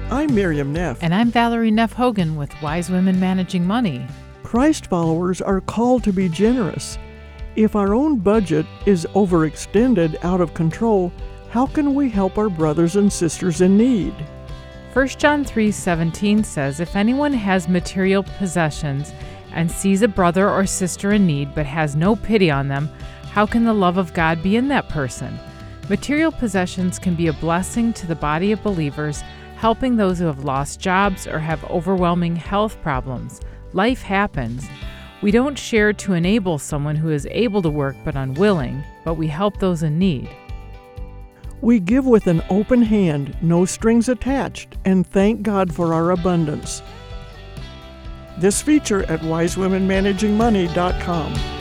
I'm Miriam Neff. And I'm Valerie Neff Hogan with Wise Women Managing Money. Christ followers are called to be generous. If our own budget is overextended, out of control, how can we help our brothers and sisters in need? 1 John 3:17 says, "If anyone has material possessions and sees a brother or sister in need but has no pity on them, how can the love of God be in that person?" Material possessions can be a blessing to the body of believers, helping those who have lost jobs or have overwhelming health problems. Life happens. We don't share to enable someone who is able to work but unwilling, but we help those in need. We give with an open hand, no strings attached, and thank God for our abundance. This feature at wisewomenmanagingmoney.com.